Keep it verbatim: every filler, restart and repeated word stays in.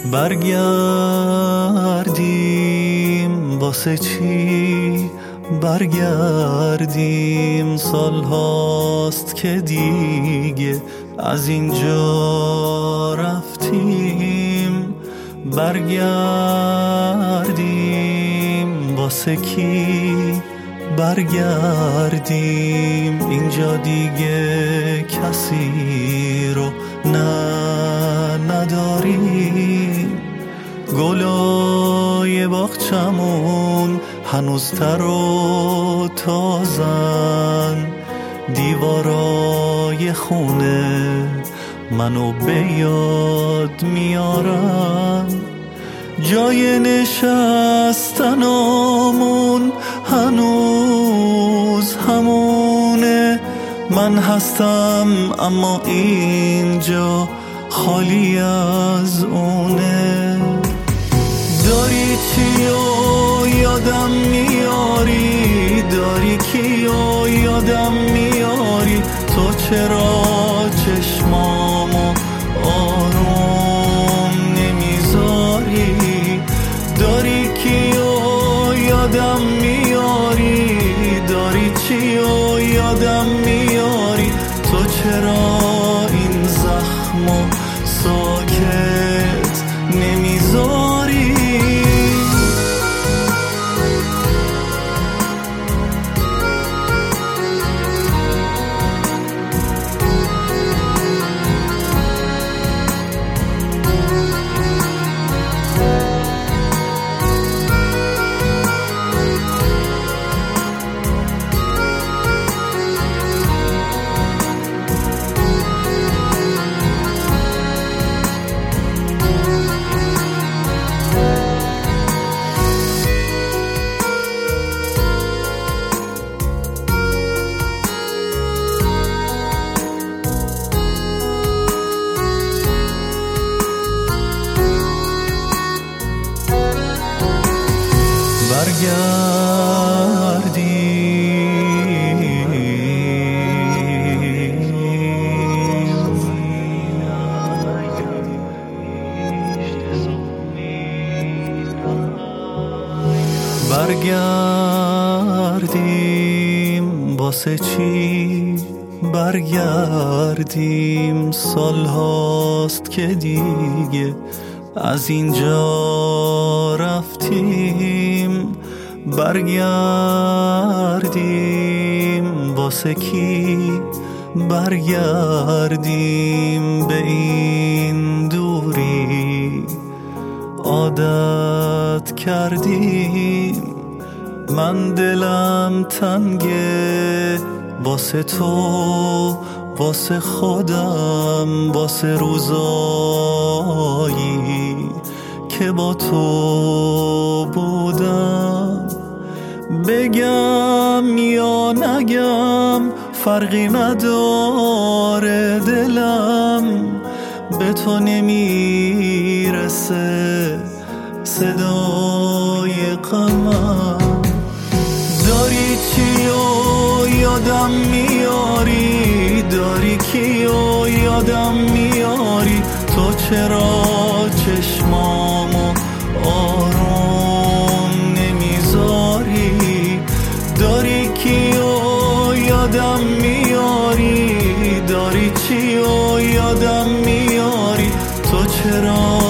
برگردیم واسه چی برگردیم؟ سال هاست که دیگه از اینجا رفتیم. برگردیم واسه کی برگردیم؟ اینجا دیگه کسی رو نه نداریم. گلای باغچمون هنوز تر و تازن، دیوارای خونه منو به یاد میارن. جای نشستنامون هنوز همونه. من هستم اما اینجا خالی از اونه. داری چیو یادم میاری؟ داری کیو یادم میاری؟ تو چرا چشمامو آروم نمیذاری؟ داری کیو یادم میاری؟ داری چیو یادم میاری؟ تو چرا این زخمو ساکت نمیذاری؟ برگردیم واسه چی برگردیم؟ سال هاست که دیگه از اینجا رفتیم. برگردیم واسه کی برگردیم؟ به این دوری عادت کردیم. من دلم تنگه واسه تو، واسه خودم، واسه روزایی که با تو بودم. بگم یا نگم فرقی نداره، دلم به تو نمیرسه صدای غمم. داری چیو یادم میاری؟ داری کیو یادم میاری؟ تو چرا چشمامو آروم نمیذاری؟ داری کیو یادم میاری؟ داری چیو یادم میاری؟ تو چرا